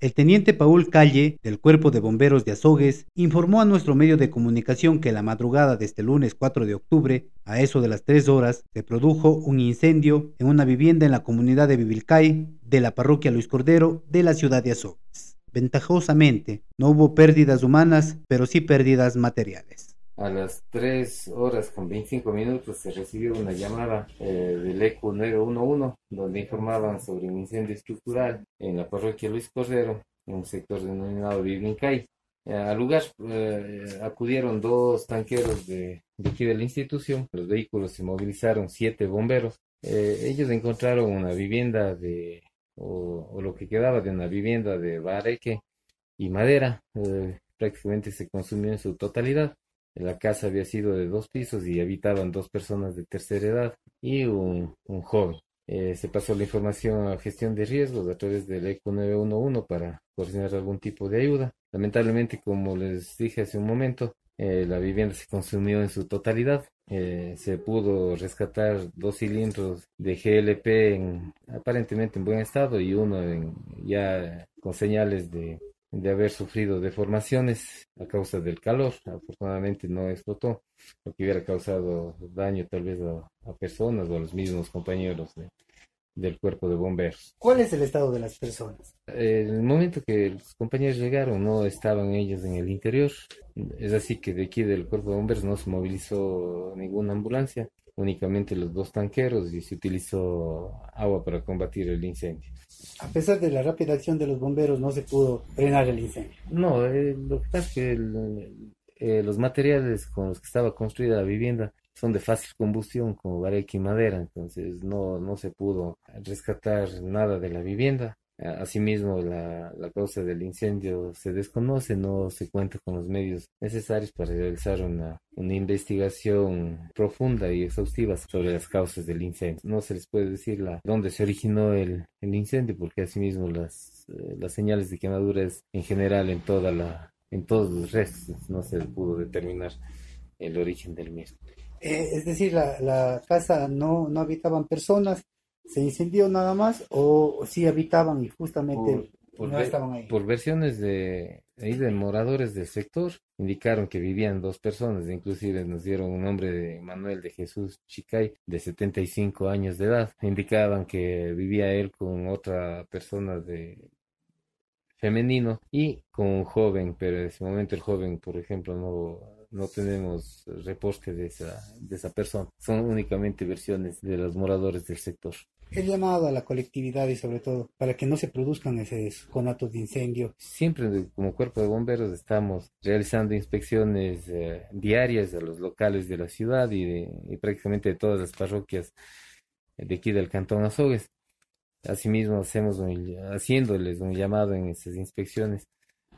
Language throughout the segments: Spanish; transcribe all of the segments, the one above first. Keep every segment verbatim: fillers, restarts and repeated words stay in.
El teniente Paul Calle, del Cuerpo de Bomberos de Azogues, informó a nuestro medio de comunicación que la madrugada de este lunes cuatro de octubre, a eso de las tres horas, se produjo un incendio en una vivienda en la comunidad de Bivilcay, de la parroquia Luis Cordero, de la ciudad de Azogues. Ventajosamente, no hubo pérdidas humanas, pero sí pérdidas materiales. A las tres horas con veinticinco minutos se recibió una llamada eh, del ECO nueve uno uno, donde informaban sobre un incendio estructural en la parroquia Luis Cordero, en un sector denominado Biblincay. Eh, al lugar eh, acudieron dos tanqueros de, de aquí de la institución. Los vehículos se movilizaron siete bomberos. Eh, ellos encontraron una vivienda de, o, o lo que quedaba de una vivienda de bareque y madera. Eh, prácticamente se consumió en su totalidad. La casa había sido de dos pisos y habitaban dos personas de tercera edad y un, un joven. Eh, se pasó la información a gestión de riesgos a través del ECO nueve uno uno para coordinar algún tipo de ayuda. Lamentablemente, como les dije hace un momento, eh, la vivienda se consumió en su totalidad. Eh, se pudo rescatar dos cilindros de G L P en, aparentemente en buen estado y uno en, ya con señales de de haber sufrido deformaciones a causa del calor. Afortunadamente no explotó, lo que hubiera causado daño tal vez a, a personas o a los mismos compañeros de, del cuerpo de bomberos. ¿Cuál es el estado de las personas? En el momento que los compañeros llegaron no estaban ellos en el interior, es así que de aquí del cuerpo de bomberos no se movilizó ninguna ambulancia, únicamente los dos tanqueros y se utilizó agua para combatir el incendio. A pesar de la rápida acción de los bomberos, no se pudo frenar el incendio. No, eh, lo que pasa es que el, eh, los materiales con los que estaba construida la vivienda son de fácil combustión, como bareque y madera, entonces no, no se pudo rescatar nada de la vivienda. Asimismo, la, la causa del incendio se desconoce, no se cuenta con los medios necesarios para realizar una, una investigación profunda y exhaustiva sobre las causas del incendio. No se les puede decir la, dónde se originó el, el incendio, porque asimismo las, eh, las señales de quemadura es en general en, toda la, en todos los restos, no se pudo determinar el origen del mismo. Eh, es decir, la, la casa no, no habitaban personas. ¿Se incendió nada más o sí habitaban y justamente por, por no ver, estaban ahí? Por versiones de, ahí de moradores del sector, indicaron que vivían dos personas, inclusive nos dieron un nombre de Manuel de Jesús Chicay, de setenta y cinco años de edad. Indicaban que vivía él con otra persona de femenino y con un joven, pero en ese momento el joven, por ejemplo, no... no tenemos reporte de esa, de esa persona. Son únicamente versiones de los moradores del sector. El llamado a la colectividad y sobre todo para que no se produzcan esos conatos de incendio. Siempre como cuerpo de bomberos estamos realizando inspecciones eh, diarias a los locales de la ciudad y, de, y prácticamente de todas las parroquias de aquí del Cantón Azogues. Asimismo hacemos un, haciéndoles un llamado en estas inspecciones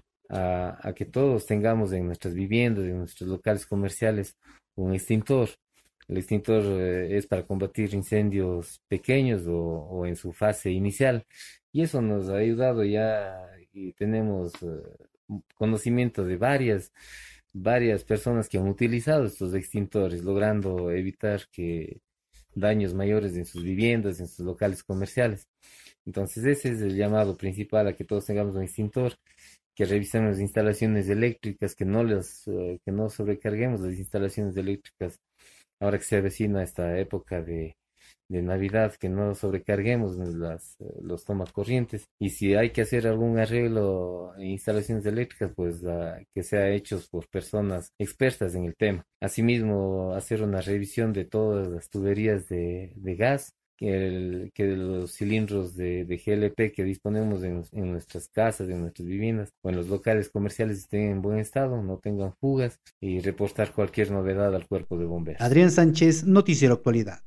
A, a que todos tengamos en nuestras viviendas, en nuestros locales comerciales, un extintor. El extintor eh, es para combatir incendios pequeños o, o en su fase inicial. Y eso nos ha ayudado ya y tenemos eh, conocimiento de varias, varias personas que han utilizado estos extintores, logrando evitar que daños mayores en sus viviendas, en sus locales comerciales. Entonces ese es el llamado principal, a que todos tengamos un extintor, que revisemos las instalaciones eléctricas, que no las, uh, que no sobrecarguemos las instalaciones eléctricas ahora que se avecina esta época de, de Navidad, que no sobrecarguemos las, uh, los tomacorrientes, y si hay que hacer algún arreglo en instalaciones eléctricas, pues uh, que sea hecho por personas expertas en el tema. Asimismo, hacer una revisión de todas las tuberías de, de gas, que, el, que los cilindros de, de G L P que disponemos en, en nuestras casas, en nuestras viviendas o en los locales comerciales estén en buen estado, no tengan fugas, y reportar cualquier novedad al cuerpo de bomberos. Adrián Sánchez, Noticiero Actualidad.